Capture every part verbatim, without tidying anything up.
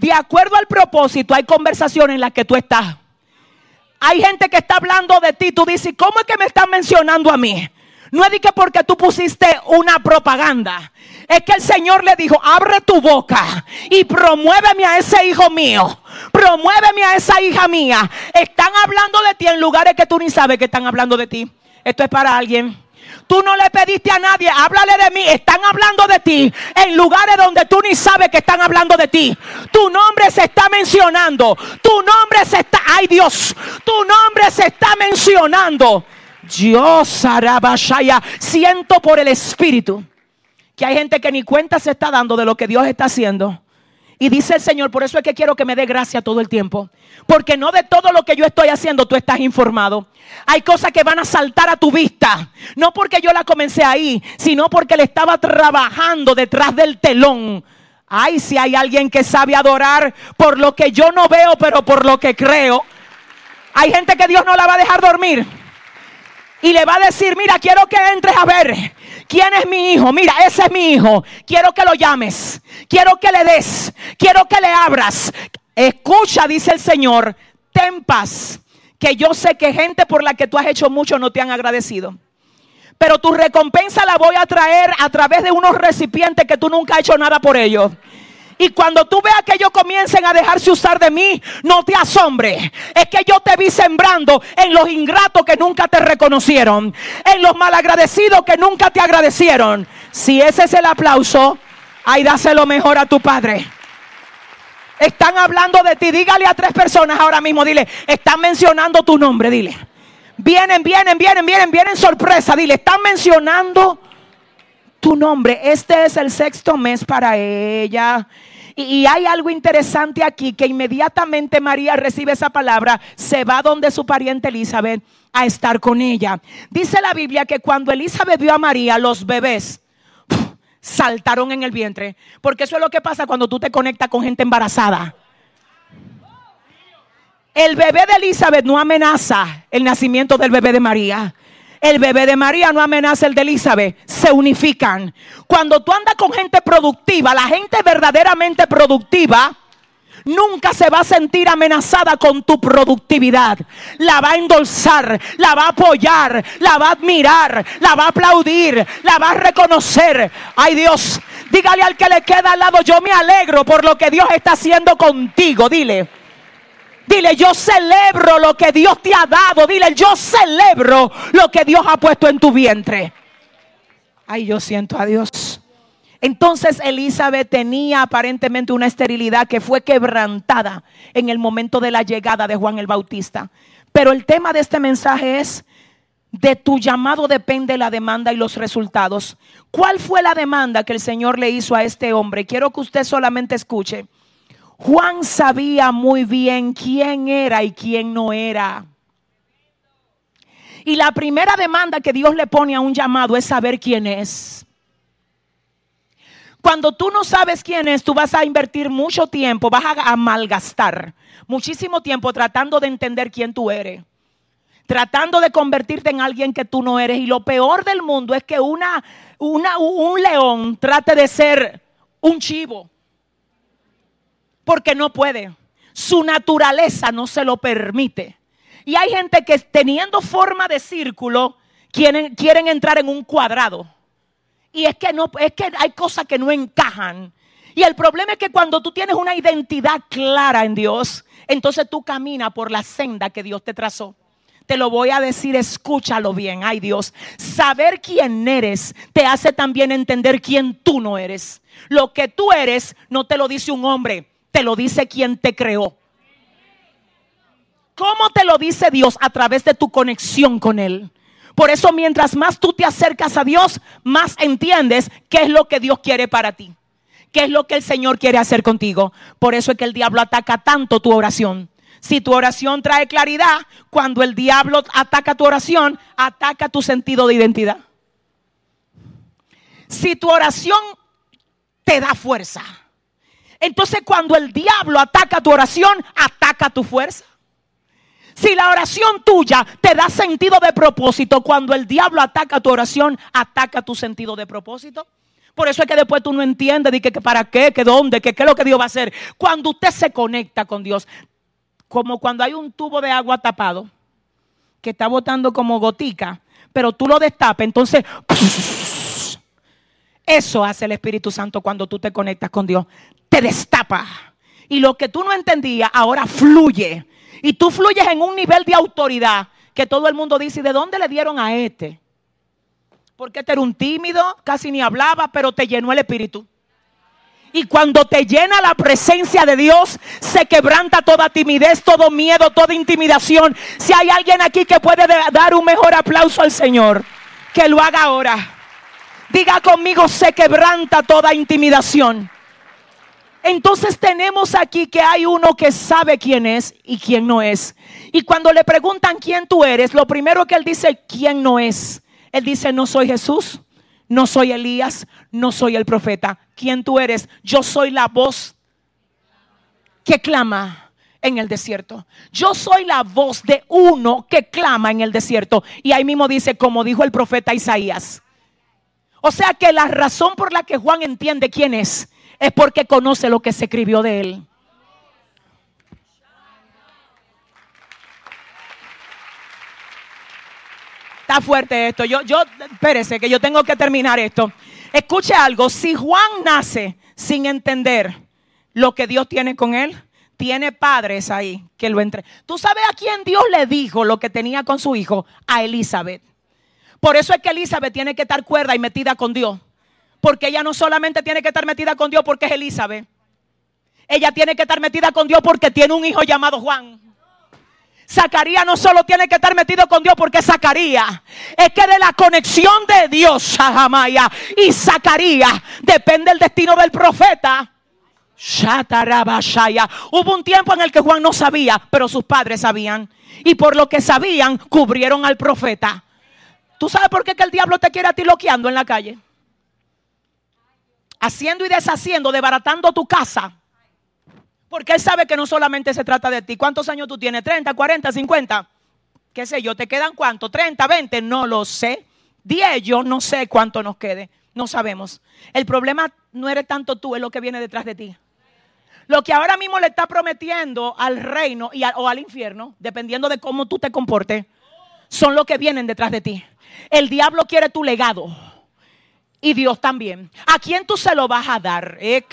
de acuerdo al propósito, hay conversaciones en las que tú estás. Hay gente que está hablando de ti. Tú dices, ¿cómo es que me están mencionando a mí? No es de que porque tú pusiste una propaganda. Es que el Señor le dijo, abre tu boca y promuéveme a ese hijo mío. Promuéveme a esa hija mía. Están hablando de ti en lugares que tú ni sabes que están hablando de ti. Esto es para alguien. Tú no le pediste a nadie, háblale de mí. Están hablando de ti en lugares donde tú ni sabes que están hablando de ti. Tu nombre se está mencionando. Tu nombre se está, ay Dios, tu nombre se está mencionando. Dios, Arabashaya, siento por el Espíritu que hay gente que ni cuenta se está dando de lo que Dios está haciendo. Y dice el Señor, por eso es que quiero que me dé gracia todo el tiempo. Porque no de todo lo que yo estoy haciendo tú estás informado. Hay cosas que van a saltar a tu vista. No porque yo la comencé ahí, sino porque le estaba trabajando detrás del telón. Ay, si hay alguien que sabe adorar por lo que yo no veo, pero por lo que creo. Hay gente que Dios no la va a dejar dormir. Y le va a decir, mira, quiero que entres a ver quién es mi hijo. Mira, ese es mi hijo. Quiero que lo llames. Quiero que le des. Quiero que le abras. Escucha, dice el Señor, ten paz. Que yo sé que gente por la que tú has hecho mucho no te han agradecido. Pero tu recompensa la voy a traer a través de unos recipientes que tú nunca has hecho nada por ellos. Y cuando tú veas que ellos comiencen a dejarse usar de mí, no te asombre. Es que yo te vi sembrando en los ingratos que nunca te reconocieron, en los malagradecidos que nunca te agradecieron. Si ese es el aplauso, ahí dáselo mejor a tu padre. Están hablando de ti. Dígale a tres personas ahora mismo, dile, están mencionando tu nombre, dile. Vienen, vienen, vienen, vienen, vienen sorpresa, dile, están mencionando tu nombre. Este es el sexto mes para ella. Y, y hay algo interesante aquí, que inmediatamente María recibe esa palabra, se va donde su pariente Elizabeth a estar con ella. Dice la Biblia que cuando Elizabeth vio a María, los bebés uf, saltaron en el vientre. Porque eso es lo que pasa cuando tú te conectas con gente embarazada. El bebé de Elizabeth no amenaza el nacimiento del bebé de María. El bebé de María no amenaza el de Elizabeth. Se unifican. Cuando tú andas con gente productiva, la gente verdaderamente productiva nunca se va a sentir amenazada con tu productividad. La va a endulzar, la va a apoyar, la va a admirar, la va a aplaudir, la va a reconocer. Ay Dios, dígale al que le queda al lado, yo me alegro por lo que Dios está haciendo contigo. Dile. Dile, yo celebro lo que Dios te ha dado. Dile, yo celebro lo que Dios ha puesto en tu vientre. Ay, yo siento a Dios. Entonces Elizabeth tenía aparentemente una esterilidad que fue quebrantada en el momento de la llegada de Juan el Bautista. Pero el tema de este mensaje es: de tu llamado depende la demanda y los resultados. ¿Cuál fue la demanda que el Señor le hizo a este hombre? Quiero que usted solamente escuche. Juan sabía muy bien quién era y quién no era. Y la primera demanda que Dios le pone a un llamado es saber quién es. Cuando tú no sabes quién es, tú vas a invertir mucho tiempo, vas a malgastar muchísimo tiempo tratando de entender quién tú eres, tratando de convertirte en alguien que tú no eres. Y lo peor del mundo es que una, una, un león trate de ser un chivo. Porque no puede. Su naturaleza no se lo permite. Y hay gente que teniendo forma de círculo quieren, quieren entrar en un cuadrado. Y es que, no, es que hay cosas que no encajan. Y el problema es que cuando tú tienes una identidad clara en Dios, entonces tú caminas por la senda que Dios te trazó. Te lo voy a decir, escúchalo bien. Ay Dios, saber quién eres te hace también entender quién tú no eres. Lo que tú eres no te lo dice un hombre, te lo dice quien te creó. ¿Cómo te lo dice Dios? A través de tu conexión con Él. Por eso mientras más tú te acercas a Dios, más entiendes qué es lo que Dios quiere para ti. ¿Qué es lo que el Señor quiere hacer contigo? Por eso es que el diablo ataca tanto tu oración. Si tu oración trae claridad, cuando el diablo ataca tu oración, ataca tu sentido de identidad. Si tu oración te da fuerza, entonces cuando el diablo ataca tu oración, ataca tu fuerza. Si la oración tuya te da sentido de propósito, cuando el diablo ataca tu oración, ataca tu sentido de propósito. Por eso es que después tú no entiendes de que, que para qué, que dónde, que qué es lo que Dios va a hacer. Cuando usted se conecta con Dios, como cuando hay un tubo de agua tapado que está botando como gotica, pero tú lo destapas, entonces eso hace el Espíritu Santo cuando tú te conectas con Dios. Te destapa. Y lo que tú no entendías ahora fluye. Y tú fluyes en un nivel de autoridad que todo el mundo dice, ¿de dónde le dieron a este? Porque este era un tímido, casi ni hablaba, pero te llenó el Espíritu. Y cuando te llena la presencia de Dios, se quebranta toda timidez, todo miedo, toda intimidación. Si hay alguien aquí que puede dar un mejor aplauso al Señor, que lo haga ahora. Diga conmigo, se quebranta toda intimidación. Entonces tenemos aquí que hay uno que sabe quién es y quién no es. Y cuando le preguntan quién tú eres, lo primero que él dice, quién no es. Él dice, no soy Jesús, no soy Elías, no soy el profeta. ¿Quién tú eres? Yo soy la voz que clama en el desierto. Yo soy la voz de uno que clama en el desierto. Y ahí mismo dice, como dijo el profeta Isaías. O sea que la razón por la que Juan entiende quién es, es porque conoce lo que se escribió de él. Está fuerte esto. Yo, yo, espérese que yo tengo que terminar esto. Escuche algo. Si Juan nace sin entender lo que Dios tiene con él, tiene padres ahí que lo entre. ¿Tú sabes a quién Dios le dijo lo que tenía con su hijo? A Elizabeth. Por eso es que Elizabeth tiene que estar cuerda y metida con Dios. Porque ella no solamente tiene que estar metida con Dios porque es Elizabeth. Ella tiene que estar metida con Dios porque tiene un hijo llamado Juan. Zacarías no solo tiene que estar metido con Dios porque es Zacarías. Es que de la conexión de Dios y Zacarías depende el destino del profeta. Hubo un tiempo en el que Juan no sabía, pero sus padres sabían. Y por lo que sabían, cubrieron al profeta. ¿Tú sabes por qué que el diablo te quiere a ti loqueando en la calle? Haciendo y deshaciendo, desbaratando tu casa. Porque él sabe que no solamente se trata de ti. ¿Cuántos años tú tienes? ¿treinta, cuarenta, cincuenta? ¿Qué sé yo? ¿Te quedan cuánto? ¿treinta, veinte? No lo sé. diez, yo no sé cuánto nos quede. No sabemos. El problema no eres tanto tú, es lo que viene detrás de ti. Lo que ahora mismo le está prometiendo al reino y a, o al infierno, dependiendo de cómo tú te comportes, son los que vienen detrás de ti. El diablo quiere tu legado. Y Dios también. ¿A quién tú se lo vas a dar? Es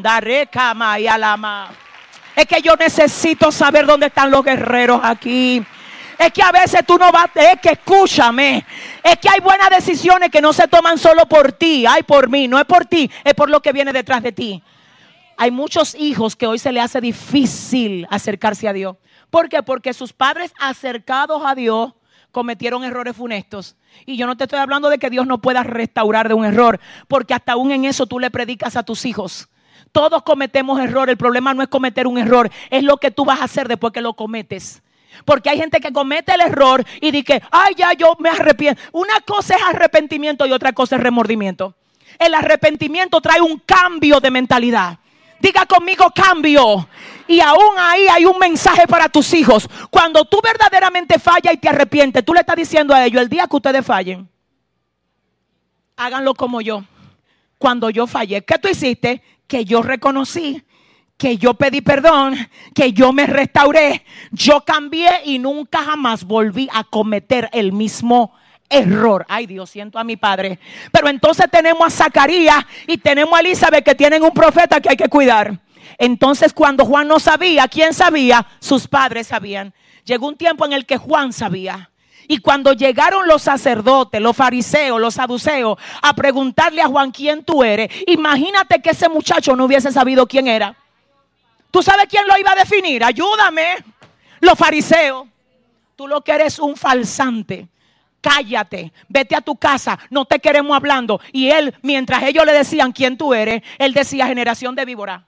que yo necesito saber dónde están los guerreros aquí. Es que a veces tú no vas, es que escúchame. Es que hay buenas decisiones que no se toman solo por ti. Ay, por mí, no es por ti, es por lo que viene detrás de ti. Hay muchos hijos que hoy se les hace difícil acercarse a Dios. ¿Por qué? Porque sus padres acercados a Dios cometieron errores funestos. Y yo no te estoy hablando de que Dios no pueda restaurar de un error, porque hasta aún en eso tú le predicas a tus hijos. Todos cometemos errores. El problema no es cometer un error, es lo que tú vas a hacer después que lo cometes. Porque hay gente que comete el error y dice, ay, ya yo me arrepiento. Una cosa es arrepentimiento y otra cosa es remordimiento. El arrepentimiento trae un cambio de mentalidad. Diga conmigo, cambio. Y aún ahí hay un mensaje para tus hijos. Cuando tú verdaderamente fallas y te arrepientes, tú le estás diciendo a ellos, el día que ustedes fallen, háganlo como yo. Cuando yo fallé, ¿qué tú hiciste? Que yo reconocí, que yo pedí perdón, que yo me restauré, yo cambié y nunca jamás volví a cometer el mismo error. Ay, Dios, siento a mi padre. Pero entonces tenemos a Zacarías y tenemos a Elizabeth, que tienen un profeta que hay que cuidar. Entonces cuando Juan no sabía, ¿quién sabía? Sus padres sabían. Llegó un tiempo en el que Juan sabía. Y cuando llegaron los sacerdotes, los fariseos, los saduceos a preguntarle a Juan, ¿quién tú eres? Imagínate que ese muchacho no hubiese sabido quién era. ¿Tú sabes quién lo iba a definir? Ayúdame. Los fariseos. Tú lo que eres un falsante. Cállate, vete a tu casa, no te queremos hablando. Y él, mientras ellos le decían quién tú eres, él decía, generación de víbora.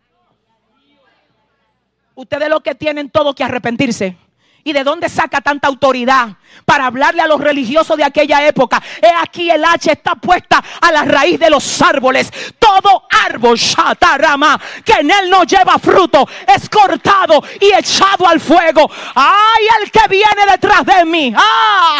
Ustedes lo que tienen todo que arrepentirse. ¿Y de dónde saca tanta autoridad para hablarle a los religiosos de aquella época? He aquí el hacha está puesta a la raíz de los árboles. Todo árbol, shatarama, que en él no lleva fruto, es cortado y echado al fuego. ¡Ay, el que viene detrás de mí! ¡Ah!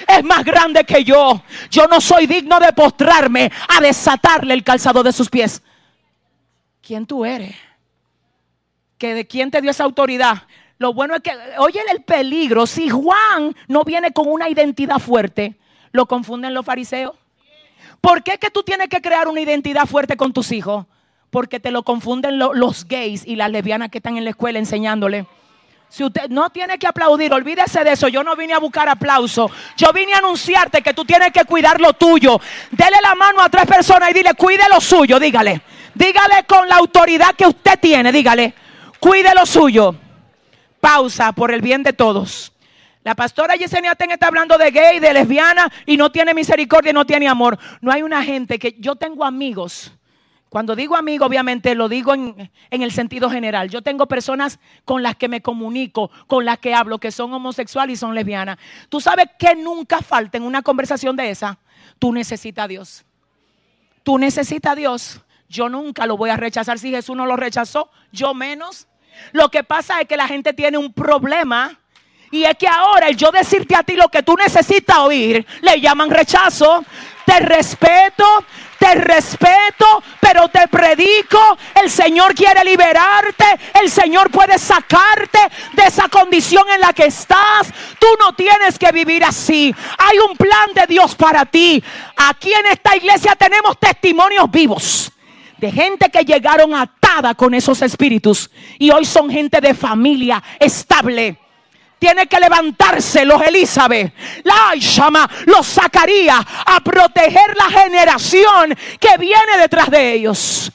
es más grande que yo. Yo no soy digno de postrarme a desatarle el calzado de sus pies. ¿Quién tú eres? ¿Que de quién te dio esa autoridad? Lo bueno es que, oye el peligro, si Juan no viene con una identidad fuerte, lo confunden los fariseos. ¿Por qué es que tú tienes que crear una identidad fuerte con tus hijos? Porque te lo confunden lo, los gays y las lesbianas que están en la escuela enseñándole. Si usted no tiene que aplaudir, olvídese de eso. Yo no vine a buscar aplauso. Yo vine a anunciarte que tú tienes que cuidar lo tuyo. Dele la mano a tres personas y dile, cuide lo suyo. Dígale, dígale con la autoridad que usted tiene. Dígale, cuide lo suyo. Pausa por el bien de todos. La pastora Yesenia Ten está hablando de gay, de lesbiana y no tiene misericordia y no tiene amor. No hay una gente que yo tengo amigos. Cuando digo amigo, obviamente lo digo en, en el sentido general. Yo tengo personas con las que me comunico, con las que hablo, que son homosexuales y son lesbianas. ¿Tú sabes que nunca falta en una conversación de esa? Tú necesitas a Dios. Tú necesitas a Dios. Yo nunca lo voy a rechazar. Si Jesús no lo rechazó, yo menos. Lo que pasa es que la gente tiene un problema. Y es que ahora el yo decirte a ti lo que tú necesitas oír, le llaman rechazo. Te respeto, te respeto, pero te predico. El Señor quiere liberarte. El Señor puede sacarte de esa condición en la que estás. Tú no tienes que vivir así. Hay un plan de Dios para ti. Aquí en esta iglesia tenemos testimonios vivos de gente que llegaron atada con esos espíritus y hoy son gente de familia estable. Tiene que levantarse los Elizabeth, la Aishama, los Zacarías a proteger la generación que viene detrás de ellos.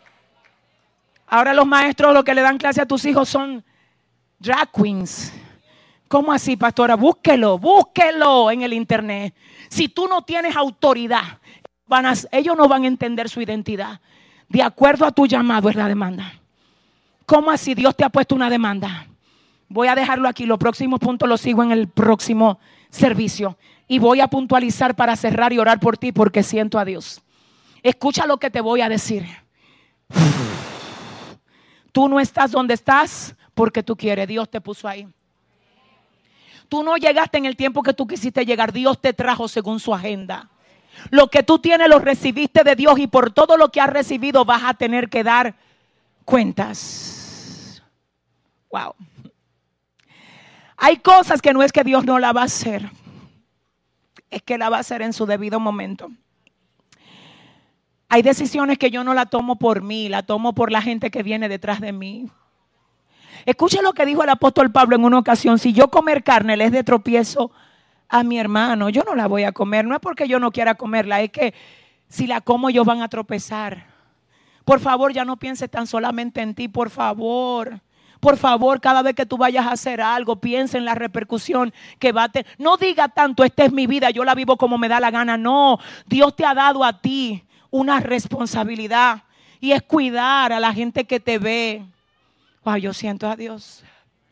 Ahora los maestros lo que le dan clase a tus hijos son drag queens. ¿Cómo así, pastora? Búsquelo, búsquelo en el internet. Si tú no tienes autoridad, van a, ellos no van a entender su identidad. De acuerdo a tu llamado es la demanda. ¿Cómo así? Dios te ha puesto una demanda. Voy a dejarlo aquí. Los próximos puntos los sigo en el próximo servicio. Y voy a puntualizar para cerrar y orar por ti porque siento a Dios. Escucha lo que te voy a decir. Tú no estás donde estás porque tú quieres. Dios te puso ahí. Tú no llegaste en el tiempo que tú quisiste llegar. Dios te trajo según su agenda. Lo que tú tienes lo recibiste de Dios y por todo lo que has recibido vas a tener que dar cuentas. Wow. Hay cosas que no es que Dios no la va a hacer, es que la va a hacer en su debido momento. Hay decisiones que yo no la tomo por mí, la tomo por la gente que viene detrás de mí. Escuche lo que dijo el apóstol Pablo en una ocasión: si yo comer carne les de tropiezo a mi hermano, yo no la voy a comer. No es porque yo no quiera comerla, es que si la como ellos van a tropezar. Por favor, ya no pienses tan solamente en ti, por favor. Por favor, cada vez que tú vayas a hacer algo, piensa en la repercusión que va a tener. No diga tanto, esta es mi vida, yo la vivo como me da la gana. No, Dios te ha dado a ti una responsabilidad y es cuidar a la gente que te ve. Wow, yo siento a Dios.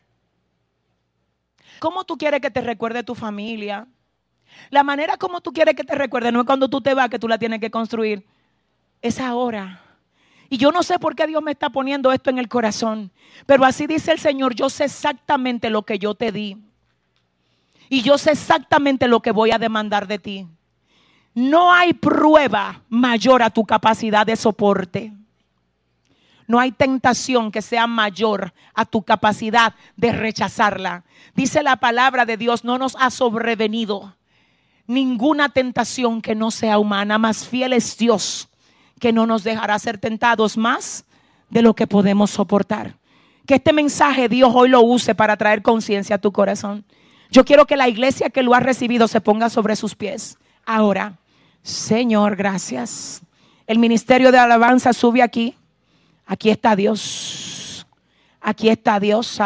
¿Cómo tú quieres que te recuerde tu familia? La manera como tú quieres que te recuerde no es cuando tú te vas que tú la tienes que construir. Es ahora. Y yo no sé por qué Dios me está poniendo esto en el corazón. Pero así dice el Señor: yo sé exactamente lo que yo te di. Y yo sé exactamente lo que voy a demandar de ti. No hay prueba mayor a tu capacidad de soporte. No hay tentación que sea mayor a tu capacidad de rechazarla. Dice la palabra de Dios: no nos ha sobrevenido ninguna tentación que no sea humana. Más fiel es Dios, que no nos dejará ser tentados más de lo que podemos soportar. Que este mensaje Dios hoy lo use para traer conciencia a tu corazón. Yo quiero que la iglesia que lo ha recibido se ponga sobre sus pies. Ahora, Señor, gracias. El ministerio de alabanza sube aquí. Aquí está Dios. Aquí está Dios.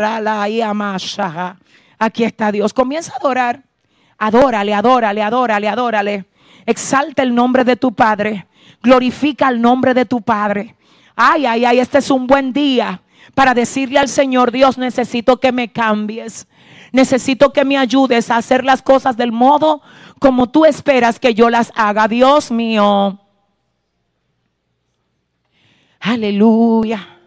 Aquí está Dios. Comienza a adorar. Adórale, adórale, adórale, adórale. Exalta el nombre de tu Padre. Glorifica el nombre de tu Padre. Ay, ay, ay, este es un buen día para decirle al Señor: Dios, necesito que me cambies. Necesito que me ayudes a hacer las cosas del modo como tú esperas que yo las haga. Dios mío. Aleluya.